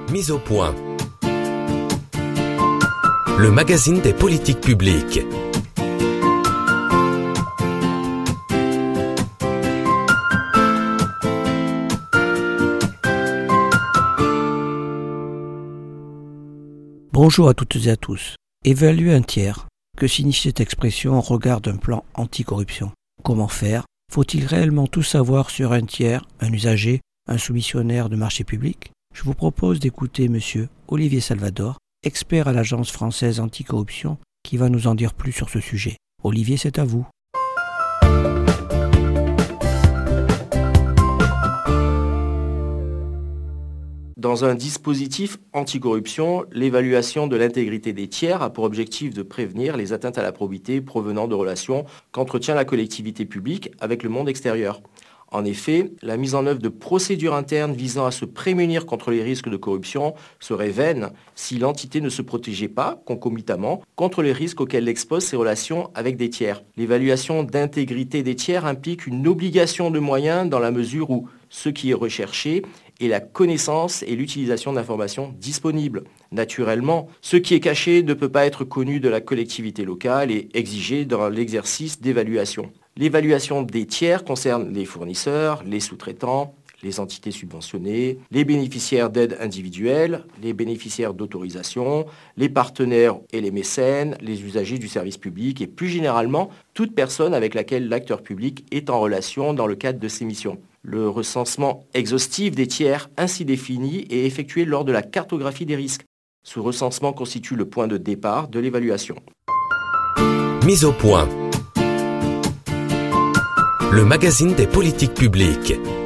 Mise au point. Le magazine des politiques publiques. Bonjour à toutes et à tous. Évaluer un tiers. Que signifie cette expression au regard d'un plan anticorruption ? Comment faire ? Faut-il réellement tout savoir sur un tiers, un usager, un soumissionnaire de marché public ? Je vous propose d'écouter monsieur Olivier Salvador, expert à l'Agence française anticorruption, qui va nous en dire plus sur ce sujet. Olivier, c'est à vous. Dans un dispositif anticorruption, l'évaluation de l'intégrité des tiers a pour objectif de prévenir les atteintes à la probité provenant de relations qu'entretient la collectivité publique avec le monde extérieur. En effet, la mise en œuvre de procédures internes visant à se prémunir contre les risques de corruption serait vaine si l'entité ne se protégeait pas, concomitamment, contre les risques auxquels expose ses relations avec des tiers. L'évaluation d'intégrité des tiers implique une obligation de moyens dans la mesure où ce qui est recherché est la connaissance et l'utilisation d'informations disponibles. Naturellement, ce qui est caché ne peut pas être connu de la collectivité locale et exigé dans l'exercice d'évaluation. L'évaluation des tiers concerne les fournisseurs, les sous-traitants, les entités subventionnées, les bénéficiaires d'aides individuelles, les bénéficiaires d'autorisation, les partenaires et les mécènes, les usagers du service public et plus généralement, toute personne avec laquelle l'acteur public est en relation dans le cadre de ses missions. Le recensement exhaustif des tiers ainsi défini est effectué lors de la cartographie des risques. Ce recensement constitue le point de départ de l'évaluation. Mise au point. Le magazine des politiques publiques.